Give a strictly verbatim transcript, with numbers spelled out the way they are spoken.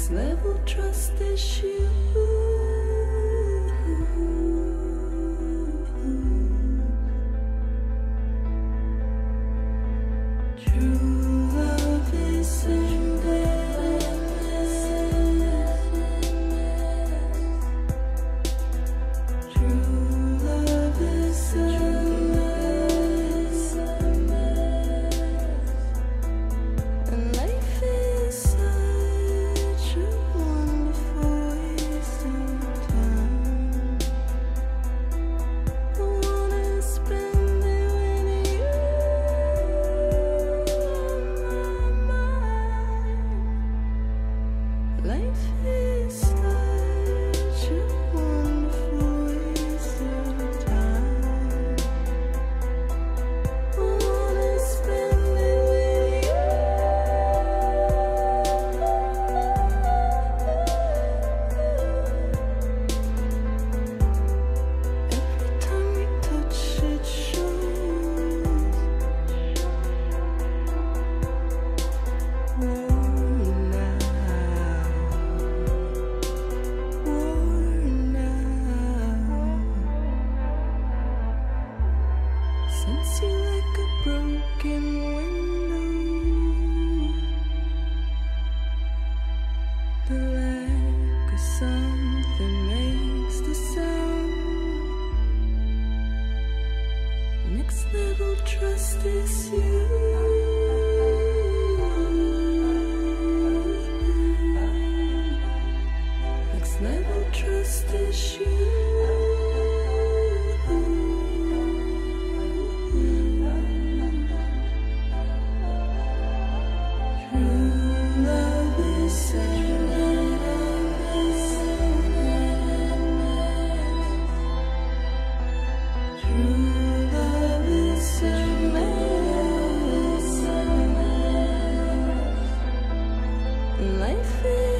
Next level trust issue. True love is endless. True love is endless. And life is such a wonderful waste of time. I wanna spend it with you on my mind. Life is such a wonderful waste of time. I wanna spend it with you. Every time we touch it shows. Worn out, worn out. Sense you like a broken window. The lack of something makes the sound. Next level trust is you. Next level trust is you. True love is endless. True love is endless. Life is